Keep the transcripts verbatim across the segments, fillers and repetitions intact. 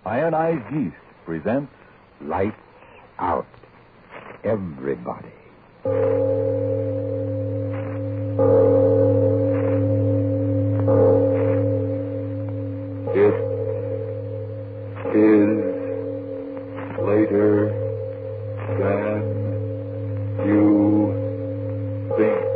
Ionized Yeast presents Lights Out. Everybody. It is later than you think.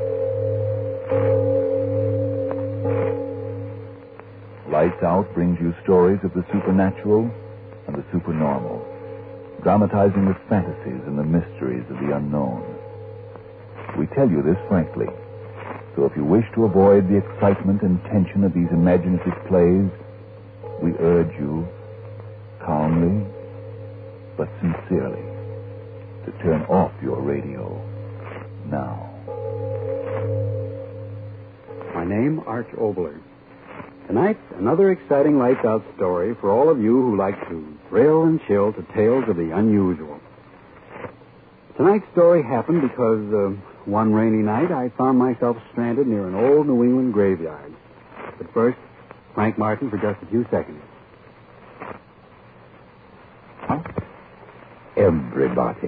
Lights Out brings you stories of the supernatural and the supernormal, dramatizing the fantasies and the mysteries of the unknown. We tell you this frankly, so if you wish to avoid the excitement and tension of these imaginative plays, we urge you, calmly but sincerely, to turn off your radio now. My name, Arch Obler. Tonight, another exciting Lights Out story for all of you who like to thrill and chill to tales of the unusual. Tonight's story happened because uh, one rainy night I found myself stranded near an old New England graveyard. But first, Frank Martin for just a few seconds. Everybody.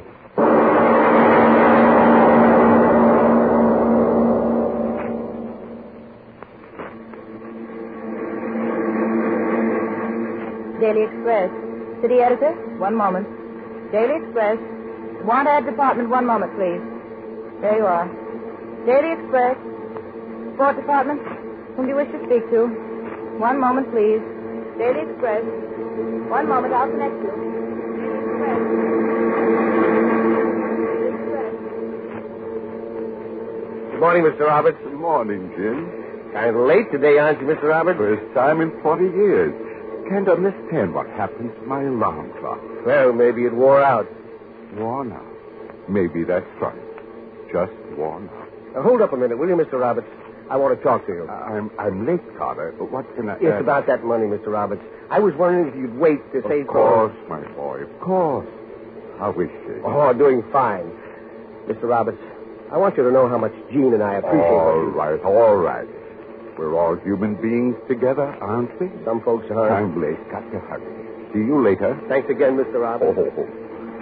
Daily Express. City editor, one moment. Daily Express. Want ad department, one moment, please. There you are. Daily Express. Sport department. Whom do you wish to speak to? One moment, please. Daily Express. One moment, I'll connect you. Daily Express. Good morning, Mister Roberts. Good morning, Jim. Kind of late today, aren't you, Mister Roberts? First time in forty years. Can't understand what happened to my alarm clock. Well, maybe it wore out. Worn out. Maybe that's right. Just worn out. Now, hold up a minute, will you, Mister Roberts? I want to talk to you. I'm I'm late, Carter. But what can I... It's uh, about that money, Mister Roberts. I was wondering if you'd wait to say... Of course, my boy, of course. How is she? Oh, doing fine. Mister Roberts, I want you to know how much Jean and I appreciate All you. right, all right. We're all human beings together, aren't we? Some folks are. I'm late. Got to hurry. See you later. Thanks again, Mister Roberts. Oh, oh, oh.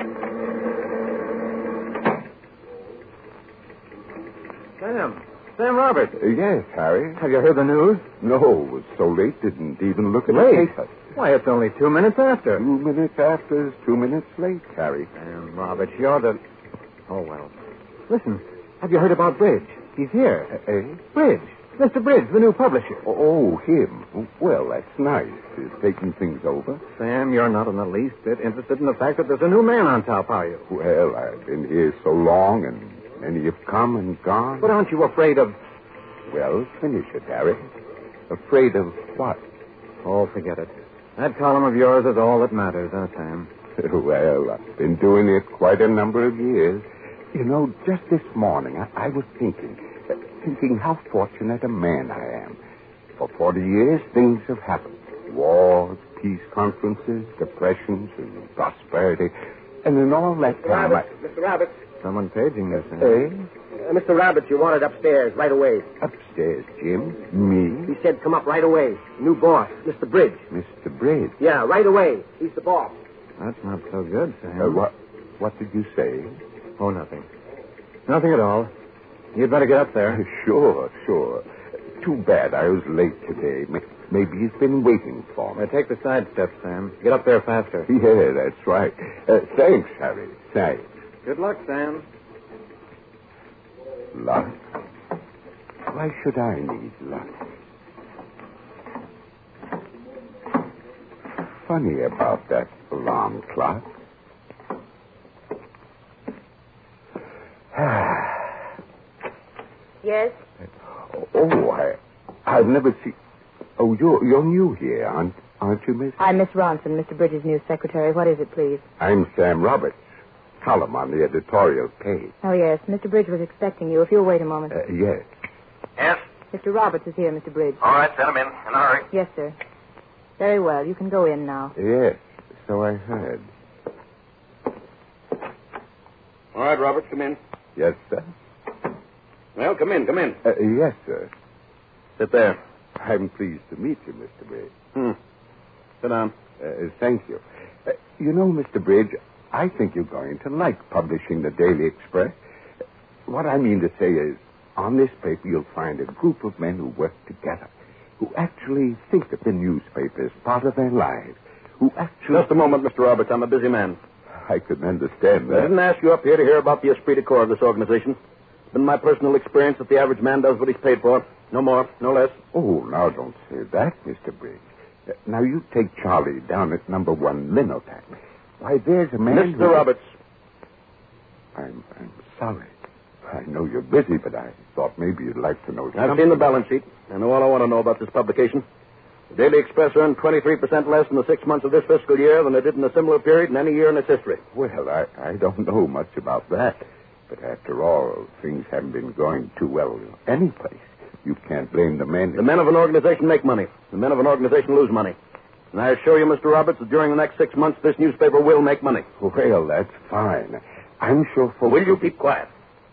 Sam. Sam Roberts. Uh, yes, Harry. Have you heard the news? No, it was so late, didn't even look at Late? the paper. Why, it's only two minutes after. Two minutes after is two minutes late, Harry. Sam Roberts, you're the... Oh, well. Listen, have you heard about Bridge? He's here. Uh, eh? Bridge. Mister Bridge, the new publisher. Oh, him. Well, that's nice. He's taking things over. Sam, you're not in the least bit interested in the fact that there's a new man on top, are you? Well, I've been here so long, and many have come and gone. But aren't you afraid of... Well, finish it, Harry. Afraid of what? Oh, forget it. That column of yours is all that matters, huh, Sam? Well, I've been doing it quite a number of years. You know, just this morning, I, I was thinking... Thinking how fortunate a man I am. For forty years, things have happened. Wars, peace conferences, depressions, and prosperity. And in all that Mister time... Roberts, Mister Roberts. Someone paging you, Sam. I... Eh? Uh, Mister Roberts, you wanted upstairs right away. Upstairs, Jim? Me? He said come up right away. New boss, Mister Bridge. Mister Bridge? Yeah, right away. He's the boss. That's not so good, Sam. Uh, what, what did you say? Oh, nothing. Nothing at all. You'd better get up there. Sure, sure. Too bad I was late today. Maybe he's been waiting for me. Now, take the side steps, Sam. Get up there faster. Yeah, that's right. Uh, thanks, Harry. Thanks. Good luck, Sam. Luck? Why should I need luck? Funny about that alarm clock. Yes? Oh, I, I've never seen... Oh, you're, you're new here, aren't, aren't you, Miss? I'm Miss Ronson, Mister Bridges' new secretary. What is it, please? I'm Sam Roberts. Column on the editorial page. Oh, yes. Mister Bridge was expecting you. If you'll wait a moment. Uh, yes. Yes? Mister Roberts is here, Mister Bridge. All right, send him in. In a hurry. Yes, sir. Very well. You can go in now. Yes, so I heard. All right, Roberts, come in. Yes, sir. Well, come in, come in. Uh, yes, sir. Sit there. I'm pleased to meet you, Mister Bridge. Hmm. Sit down. Uh, thank you. Uh, you know, Mister Bridge, I think you're going to like publishing the Daily Express. What I mean to say is, on this paper you'll find a group of men who work together, who actually think of the newspaper as part of their lives, who actually... Just a moment, Mister Roberts. I'm a busy man. I can understand that. I didn't ask you up here to hear about the esprit de corps of this organization. It's been my personal experience that the average man does what he's paid for. No more, no less. Oh, now don't say that, Mister Bridge. Uh, now you take Charlie down at number one Linotac. Why, there's a man Mister who... Roberts. I'm, I'm sorry. I know you're busy, but I thought maybe you'd like to know something. I've seen the balance sheet. I know all I want to know about this publication. The Daily Express earned twenty-three percent less in the six months of this fiscal year than it did in a similar period in any year in its history. Well, I, I don't know much about that. But after all, things haven't been going too well any place. You can't blame the men. The men of an organization make money. The men of an organization lose money. And I assure you, Mister Roberts, that during the next six months, this newspaper will make money. Well, that's fine. I'm sure folks... Will you keep quiet?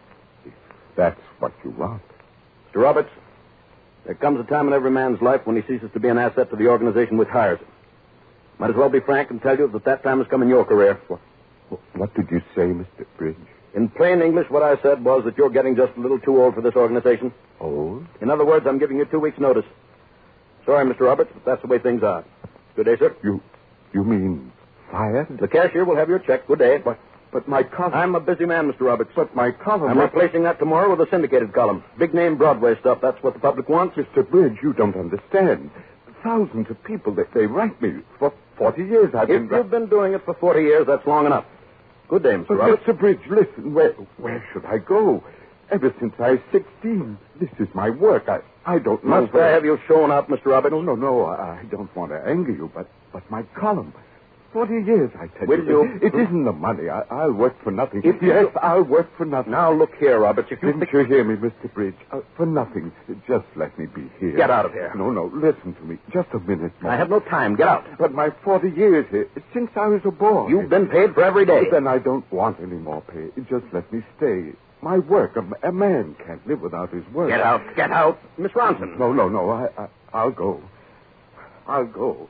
That's what you want. Mister Roberts, there comes a time in every man's life when he ceases to be an asset to the organization which hires him. Might as well be frank and tell you that that time has come in your career. What, what did you say, Mister Bridge? In plain English, what I said was that you're getting just a little too old for this organization. Old? In other words, I'm giving you two weeks' notice. Sorry, Mister Roberts, but that's the way things are. Good day, sir. You you mean fired? The cashier will have your check. Good day. But but my column... I'm a busy man, Mister Roberts. But my column... I'm replacing that tomorrow with a syndicated column. Big name Broadway stuff. That's what the public wants. Mister Bridge, you don't understand. Thousands of people, they, they write me. For forty years I've been... If you've been doing it for forty years, that's long enough. Good day, Mister But Roberts. Mister Bridge, listen, where, where should I go? Ever since I was sixteen, this is my work. I, I don't know... Must I have you shown up, Mister Roberts? No, no, no, I don't want to anger you, but, but my column... Forty years, I tell Will you. you... It isn't the money. I, I'll work for nothing. If yes, you... I'll work for nothing. Now, look here, Roberts. If you... Didn't you hear me, Mister Bridge? Uh, for nothing. Just let me be here. Get out of here. No, no, listen to me. Just a minute more. I have no time. Get out. But my forty years here, since I was a boy... You've been paid for every day. Then I don't want any more pay. Just let me stay. My work, a, a man can't live without his work. Get out. Get out. Miss Ronson. No, no, no. I, I, I'll go. I'll go.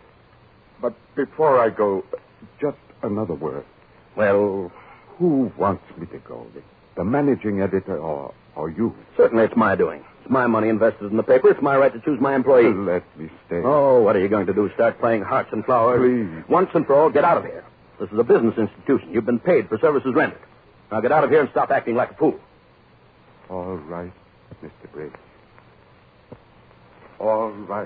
But before I go... Just another word. Well, who wants me to go? The, the managing editor or, or you? Certainly it's my doing. It's my money invested in the paper. It's my right to choose my employees. Let me stay. Oh, what are you going to do? Start playing hearts and flowers? Please. Once and for all, get out of here. This is a business institution. You've been paid for services rendered. Now get out of here and stop acting like a fool. All right, Mister Briggs. All right.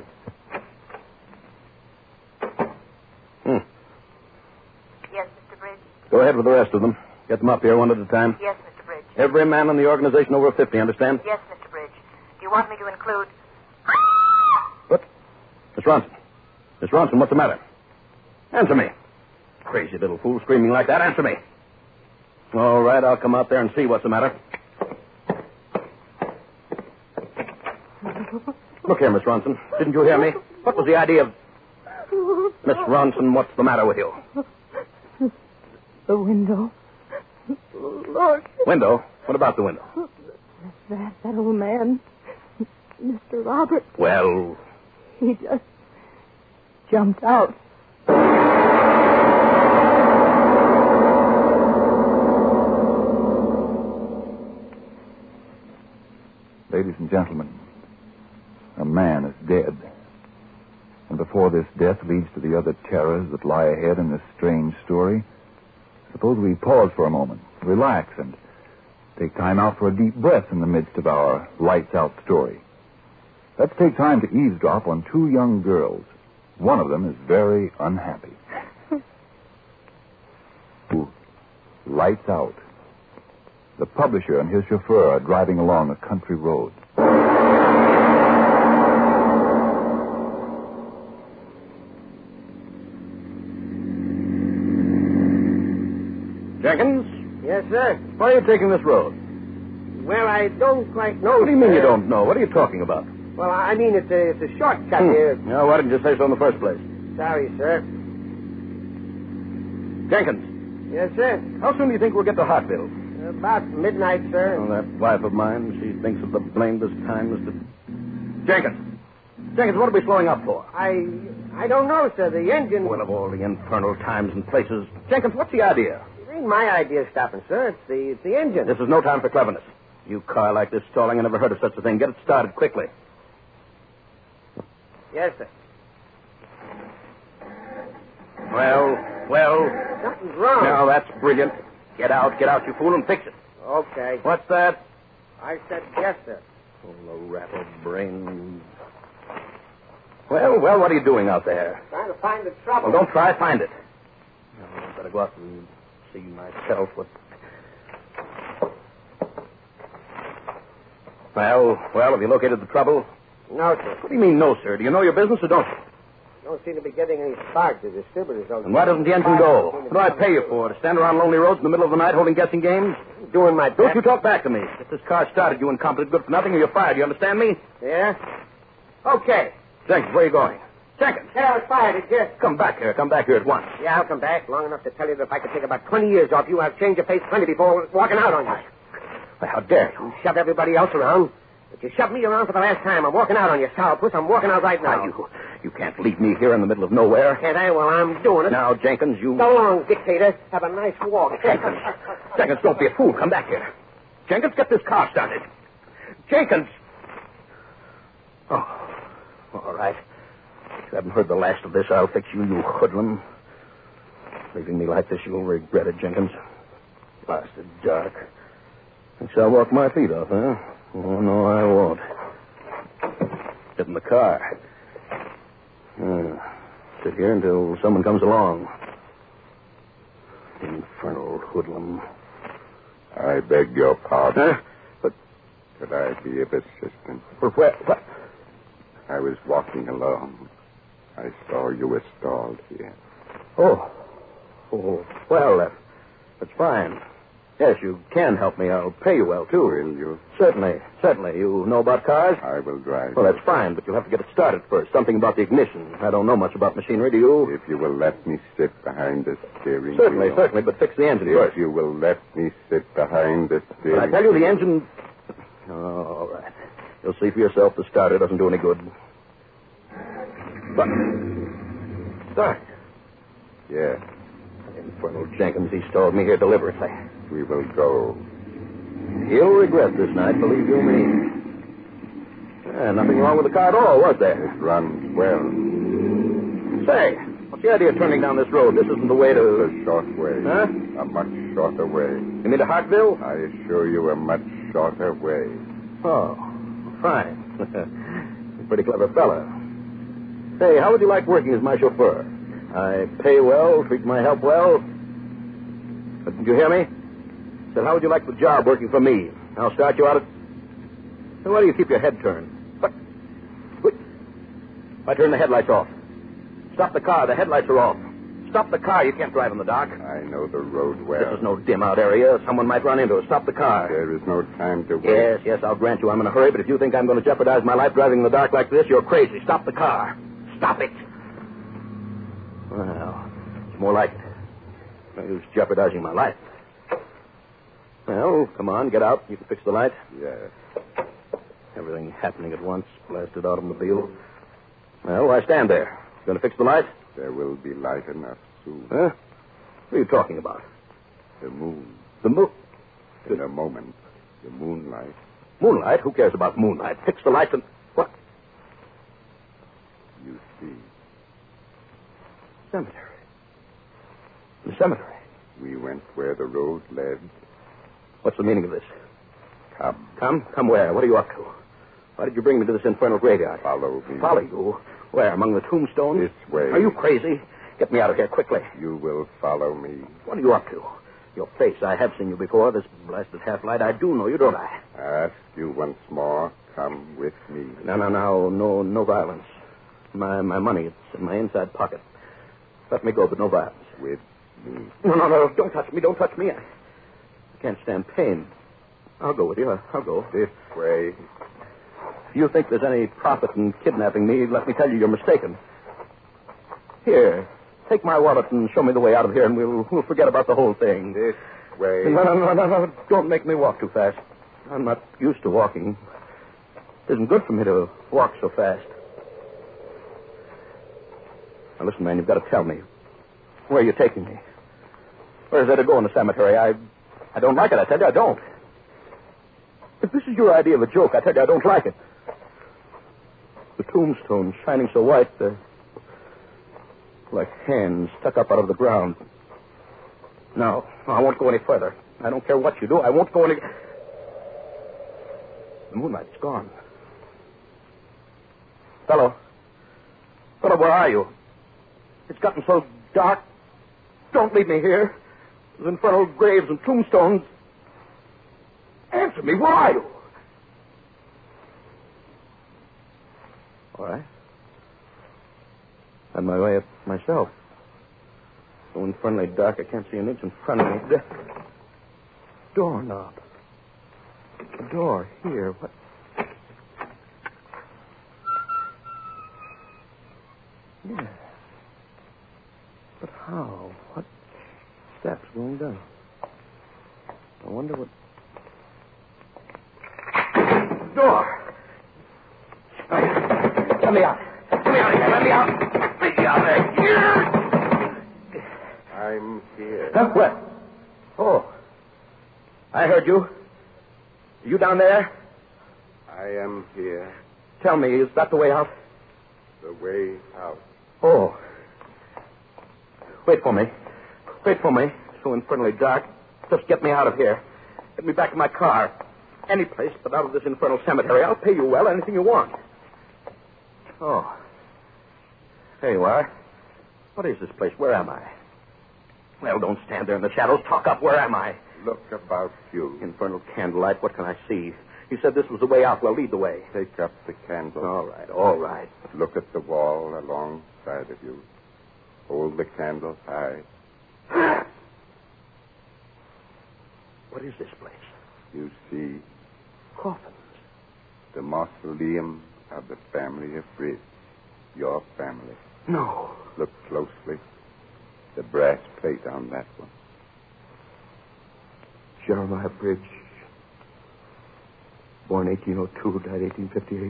Hmm. Yes, Mister Bridge. Go ahead with the rest of them. Get them up here one at a time. Yes, Mister Bridge. Every man in the organization over fifty, understand? Yes, Mister Bridge. Do you want me to include... What? Miss Ronson. Miss Ronson, what's the matter? Answer me. Crazy little fool screaming like that. Answer me. All right, I'll come out there and see what's the matter. Look here, Miss Ronson. Didn't you hear me? What was the idea of... Miss Ronson, what's the matter with you? The window. Look. Window? What about the window? That, that old man, Mister Roberts, Well, he just jumped out. Ladies and gentlemen, a man is dead. And before this death leads to the other terrors that lie ahead in this strange story, suppose we pause for a moment, relax, and take time out for a deep breath in the midst of our lights-out story. Let's take time to eavesdrop on two young girls. One of them is very unhappy. Ooh, lights out. The publisher and his chauffeur are driving along a country road. Jenkins? Yes, sir. Why are you taking this road? Well, I don't quite know. What do you mean sir. you don't know? What are you talking about? Well, I mean, it's a, it's a shortcut Hmm. here. Yeah, why didn't you say so in the first place? Sorry, sir. Jenkins, Yes, sir. how soon do you think we'll get to Hartville? About midnight, sir. Oh, that wife of mine, she thinks of the blamedest time, Mister Jenkins. Jenkins, what are we slowing up for? I I don't know, sir. The engine... Well, of all the infernal times and places. Jenkins, what's the idea? It ain't my idea of stopping, sir. It's the, it's the engine. This is no time for cleverness. You car like this stalling, I never heard of such a thing. Get it started quickly. Yes, sir. Well, well. Something's wrong. Now, that's brilliant. Get out, get out, you fool, and fix it. Okay. What's that? I said yes, sir. Oh, the rattle brain. Well, well, what are you doing out there? Trying to find the trouble. Well, don't try, find it. No, I better go out and see myself what... Well, well, have you located the trouble? No, sir. What do you mean, no, sir? Do you know your business or don't you? Don't seem to be getting any spark. The distributors don't... And why doesn't the engine go? What do I pay you for? To stand around lonely roads in the middle of the night holding guessing games? Doing my best. Don't you talk back to me. If this car started, you incompetent good for nothing, or you're fired. You understand me? Yeah? Okay. Jenkins, where are you going? Jenkins! Yeah, I was fired. It just... Come back here. Come back here at once. Yeah, I'll come back long enough to tell you that if I could take about twenty years off you, I'd change your face plenty before walking out on you. Well, how dare you? You shove everybody else around. But you shoved me around for the last time. I'm walking out on you, sourpuss. I'm walking out right now. Now, you, you can't leave me here in the middle of nowhere. Can't I? Well, I'm doing it. Now, Jenkins, you... So long, dictator. Have a nice walk. Jenkins. Jenkins, don't be a fool. Come back here. Jenkins, get this car started. Jenkins! Oh, all right. If you haven't heard the last of this, I'll fix you, you hoodlum. Leaving me like this, you'll regret it, Jenkins. Blasted dark. Thinks I'll walk my feet off, huh? Oh, no, I won't. Get in the car. Uh, sit here until someone comes along. Infernal hoodlum. I beg your pardon. Huh? But... Could I be of assistance? But where... What? I was walking along. I saw you were stalled here. Oh. Oh, well, that, that's fine. Yes, you can help me. I'll pay you well, too. Will you? Certainly, certainly. You know about cars? I will drive. Well, that's fine, but you'll have to get it started first. Something about the ignition. I don't know much about machinery, do you? If you will let me sit behind the steering Certainly, wheel. certainly, but fix the engine If first. you will let me sit behind the steering But I tell you, the wheel. engine... Oh, all right. You'll see for yourself the starter doesn't do any good. But... Start. Yes, Infernal Jenkins, he stalled me here deliberately. we will go. He'll regret this night, believe you me. Yeah, nothing wrong with the car at all, was there? It runs well. Say, what's the idea of turning down this road? This isn't the way It's to... a short way. Huh? A much shorter way. You mean to Hartville? I assure you, a much shorter way. Oh, fine. Pretty clever fella. Say, how would you like working as my chauffeur? I pay well, treat my help well. But did you hear me? Said, how would you like the job working for me? I'll start you out at... Hey, why do you keep your head turned? What? What? I turn the headlights off. Stop the car. The headlights are off. Stop the car. You can't drive in the dark. I know the road well. This is no dim-out area. Someone might run into us. Stop the car. There is no time to wait. Yes, yes, I'll grant you I'm in a hurry, but if you think I'm going to jeopardize my life driving in the dark like this, you're crazy. Stop the car. Stop it. Well, it's more like it. No use jeopardizing my life. Well, come on, get out. You can fix the light. Yes. Everything happening at once. Blasted automobile. Well, why stand there? Going to fix the light? There will be light enough soon. Huh? What are you talking about? The moon. The moon? In a moment. The moonlight. Moonlight? Who cares about moonlight? Fix the lights and... What? You see. Cemetery. The cemetery. We went where the road led. What's the meaning of this? Come. Come? Come where? What are you up to? Why did you bring me to this infernal graveyard? Follow me. Follow you? Where? Among the tombstones? This way. Are you crazy? Get me out of here quickly. You will follow me. What are you up to? Your face. I have seen you before. This blasted half-light. I do know you, don't I? I ask you once more. Come with me. No, no, no. No, no violence. My, my money, it's in my inside pocket. Let me go, but no violence. With me. No, no, no. Don't touch me. Don't touch me. I, I can't stand pain. I'll go with you. I'll go. This way. If you think there's any profit in kidnapping me, let me tell you you're mistaken. Here, take my wallet and show me the way out of here, and we'll, we'll forget about the whole thing. This way. No, no, no, no, no. Don't make me walk too fast. I'm not used to walking. It isn't good for me to walk so fast. Now, listen, man, you've got to tell me. Where are you taking me? Where's there to go in the cemetery? I I don't like it, I tell you, I don't. If this is your idea of a joke, I tell you, I don't like it. The tombstones shining so white, they're like hands stuck up out of the ground. No, no, I won't go any further. I don't care what you do. I won't go any... The moonlight's gone. Fellow. Fellow, where are you? It's gotten so dark. Don't leave me here. There's infernal graves and tombstones. Answer me, where are you? All right. Had my way up myself. So infernally dark, I can't see an inch in front of me. The doorknob. The door here. What? Yeah. But how? What steps going down? I wonder what... Door! Let me out. Let me out of here. Let me out. Let me out of here. I'm here. Huh? Where? Oh. I heard you. You down there? I am here. Tell me, is that the way out? The way out. Oh. Wait for me. Wait for me. It's so infernally dark. Just get me out of here. Get me back in my car. Any place but out of this infernal cemetery. I'll pay you well, anything you want. Oh. There you are. What is this place? Where am I? Well, don't stand there in the shadows. Talk up. Where am I? Look about you. Infernal candlelight. What can I see? You said this was the way out. Well, lead the way. Take up the candle. All right, all right. Look at the wall alongside of you. Hold the candle high. What is this place? You see Coffins. the mausoleum of the family of Bridge. Your family. No. Look closely. The brass plate on that one. Jeremiah Bridge. Born eighteen oh two, died eighteen fifty-eight.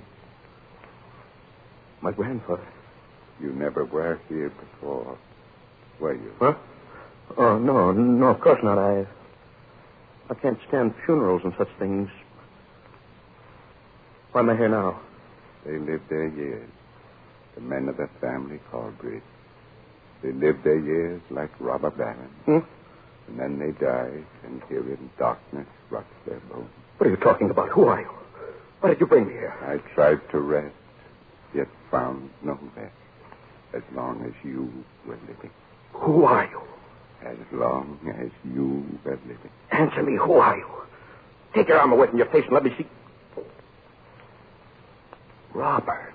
My grandfather. You never were here before, were you? Huh? Oh, no, no, of course not. I I can't stand funerals and such things. Why am I here now? They lived their years. The men of the family called Bridge. They lived their years like robber barons. Hmm? And then they died, and here in darkness rots their bones. What are you talking about? Who are you? Why did you bring me here? I tried to rest, yet found no rest. As long as you were living. Who are you? As long as you were living. Answer me, who are you? Take your arm away from your face and let me see. Roberts.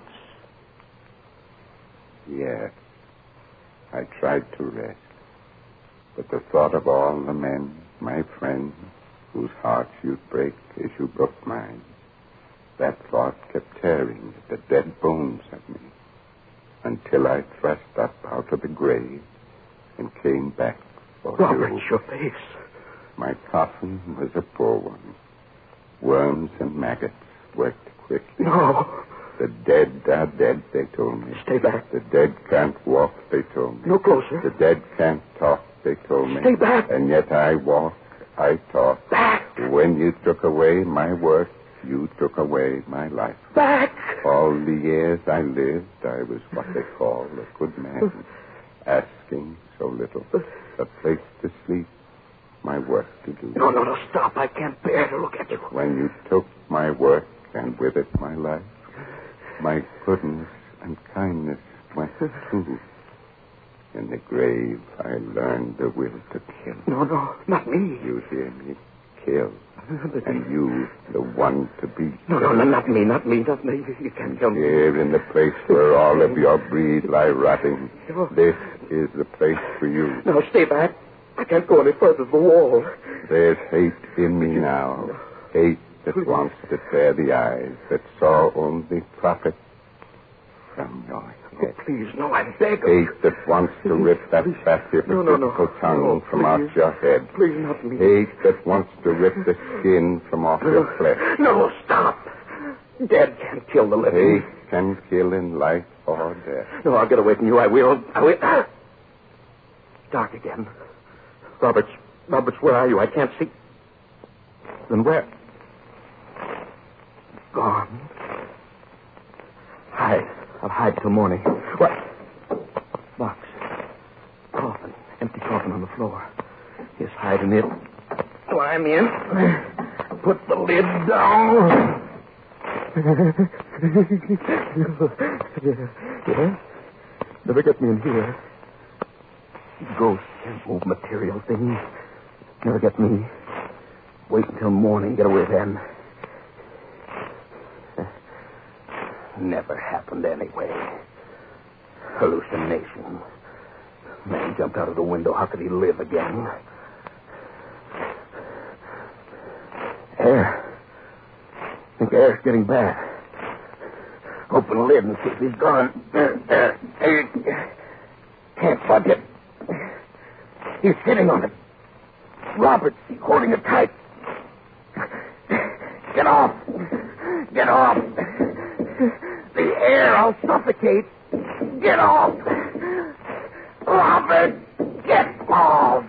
Yes. I tried to rest. But the thought of all the men, my friends, whose hearts you'd break as you broke mine, that thought kept tearing at the dead bones of me until I thrust up out of the grave and came back for Robert, you. your face. My coffin was a poor one. Worms and maggots worked quickly. No. The dead are dead, they told me. Stay back. The dead can't walk, they told me. No closer. The dead can't talk, they told me. Stay back. And yet I walk, I talk. Back. When you took away my work, you took away my life. Back. All the years I lived, I was what they call a good man, asking so little. A place to sleep, my work to do. No, no, no, stop. I can't bear to look at you. When you took my work and with it my life, my goodness and kindness went too. In the grave, I learned the will to kill. No, no, not me. You hear me? Kill. And you, the one to be No, no, no, not me, not me, not me. You can't kill me. Here in the place where all of your breed lie rotting, No. this is the place for you. No, stay back. I can't go any further. The wall. There's hate in me now. Hate that wants to tear the eyes that saw only profit from your head. Oh, please, no, I beg of Hate you. that wants to rip that fat No, no, no. hypocritical tongue No, from please. out your head. Please, not me. Hate that wants to rip the skin from off your flesh. No, stop. Dead can't kill the living. Hate can kill in life or death. No, I'll get away from you. I will. I will. Ah! Dark again. Roberts, Roberts, where are you? I can't see. Then where? Gone. Hide. I'll hide till morning. What? Box. Coffin. Empty coffin on the floor. He's hiding it. Climb in. Put the lid down. Yeah? Never get me in here. Ghosts can't move material things. Never get me. Wait until morning. Get away then. Never happened anyway. Hallucination. Man jumped out of the window. How could he live again? Air. I think air's getting bad. Open the lid and see if he's gone. There, there. There. Can't budge it. He's sitting on it. Roberts holding it tight. Get off. Get off. The air, I'll suffocate. Get off. Robert, get off.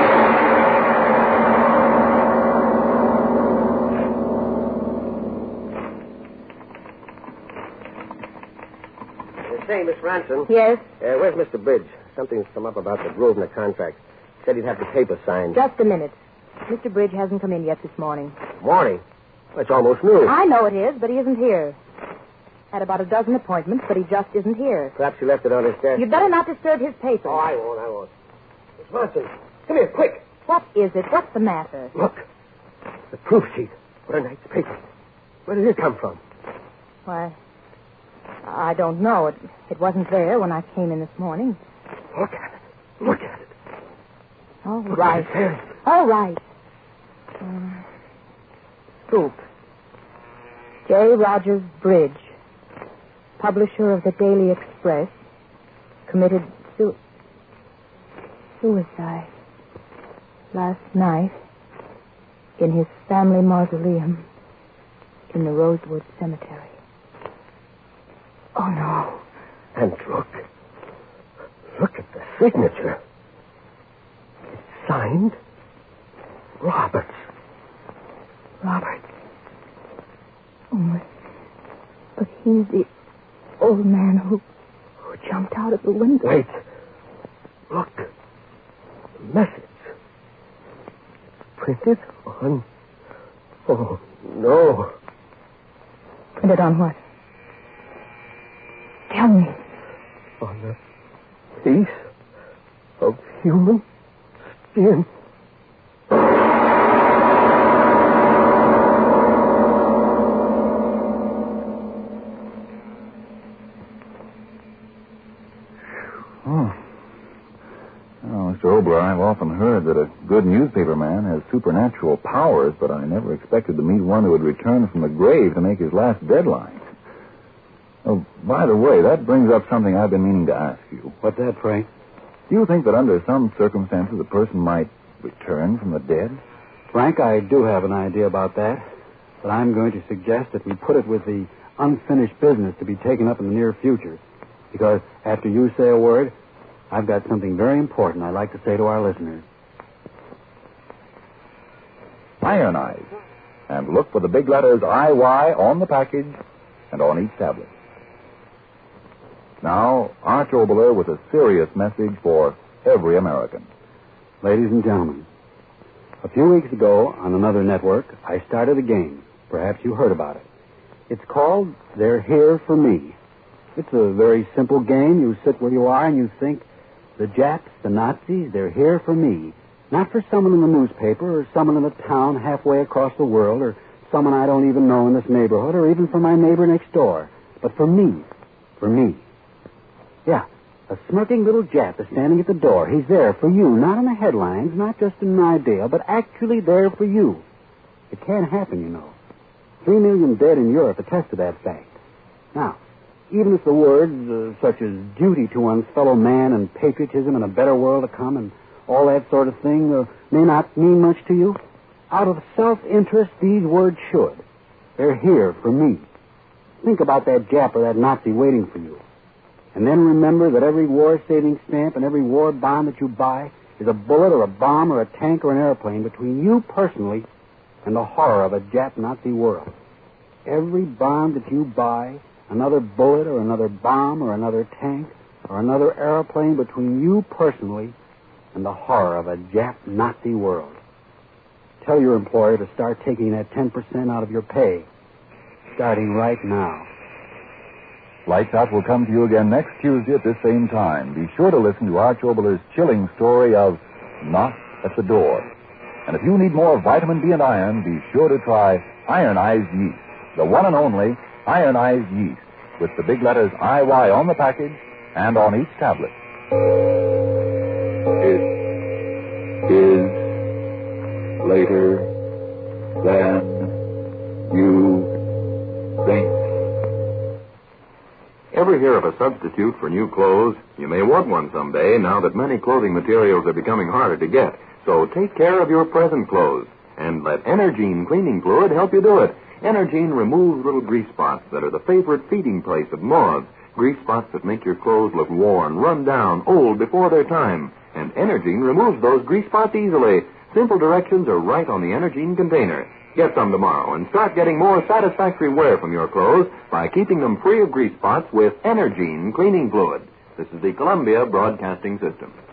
Say, Miss Ransom. Yes? Uh, where's Mister Bridge? Something's come up about the Grosvenor contract. Said he'd have the paper signed. Just a minute. Mister Bridge hasn't come in yet this morning. Morning? Well, it's almost noon. I know it is, but he isn't here. Had about a dozen appointments, but he just isn't here. Perhaps he left it on his desk. You'd better not disturb his papers. Oh, I won't, I won't. Miss Ransom, come here, quick. What is it? What's the matter? Look. The proof sheet for tonight's paper. Where did it come from? Why, I don't know. It, it wasn't there when I came in this morning. Look at it. Look at it. All Look right. at his hands. All right. Um, Scoop. J. Rogers Bridge, publisher of the Daily Express, committed su- suicide last night in his family mausoleum in the Rosewood Cemetery. Oh, no. And look. Look at the signature. It's signed Roberts. Roberts. Oh, but he's the old man who, who jumped out of the window. Wait. Look. The message. Printed on... Oh, no. Printed on what? Tell me. On the piece of human skin. Oh. Oh, Mister Obler, I've often heard that a good newspaper man has supernatural powers, but I never expected to meet one who would return from the grave to make his last deadline. Oh, by the way, that brings up something I've been meaning to ask you. What's that, Frank? Do you think that under some circumstances a person might return from the dead? Frank, I do have an idea about that, but I'm going to suggest that we put it with the unfinished business to be taken up in the near future. Because after you say a word, I've got something very important I'd like to say to our listeners. Ionize. And look for the big letters I Y on the package and on each tablet. Now, Arch Oboler with a serious message for every American. Ladies and gentlemen, a few weeks ago on another network, I started a game. Perhaps you heard about it. It's called They're Here for Me. It's a very simple game. You sit where you are and you think, the Japs, the Nazis, they're here for me. Not for someone in the newspaper or someone in a town halfway across the world or someone I don't even know in this neighborhood or even for my neighbor next door. But for me. For me. Yeah, a smirking little Jap is standing at the door. He's there for you, not in the headlines, not just in an idea, but actually there for you. It can't happen, you know. Three million dead in Europe attest to that fact. Now, even if the words uh, such as duty to one's fellow man and patriotism and a better world to come and all that sort of thing uh, may not mean much to you, out of self-interest, these words should. They're here for me. Think about that Jap or that Nazi waiting for you. And then remember that every war saving stamp and every war bond that you buy is a bullet or a bomb or a tank or an airplane between you personally and the horror of a Jap Nazi world. Every bond that you buy, another bullet or another bomb or another tank or another airplane between you personally and the horror of a Jap Nazi world. Tell your employer to start taking that ten percent out of your pay, starting right now. Lights Out will come to you again next Tuesday at this same time. Be sure to listen to Arch Oboler's chilling story of Knock at the Door. And if you need more vitamin D and iron, be sure to try Ironized Yeast, the one and only Ironized Yeast, with the big letters I Y on the package and on each tablet. It is later than you think. Ever hear of a substitute for new clothes? You may want one someday now that many clothing materials are becoming harder to get. So take care of your present clothes and let Energine cleaning fluid help you do it. Energine removes little grease spots that are the favorite feeding place of moths, grease spots that make your clothes look worn, run down, old before their time. And Energine removes those grease spots easily. Simple directions are right on the Energine container. Get some tomorrow and start getting more satisfactory wear from your clothes by keeping them free of grease spots with Energine cleaning fluid. This is the Columbia Broadcasting System.